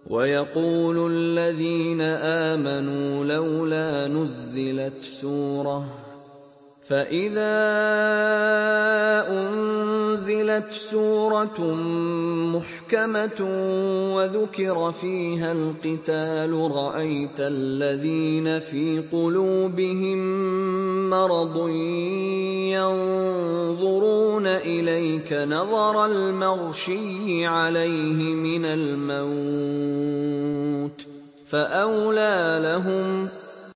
ويقول الذين آمنوا لولا نزلت سورة، فإذا أنزلت سورة محكمة وذكر فيها القتال رأيت الذين في قلوبهم مرض ينظرون إليك نظر المغشي عليه من الموت فأولى لهم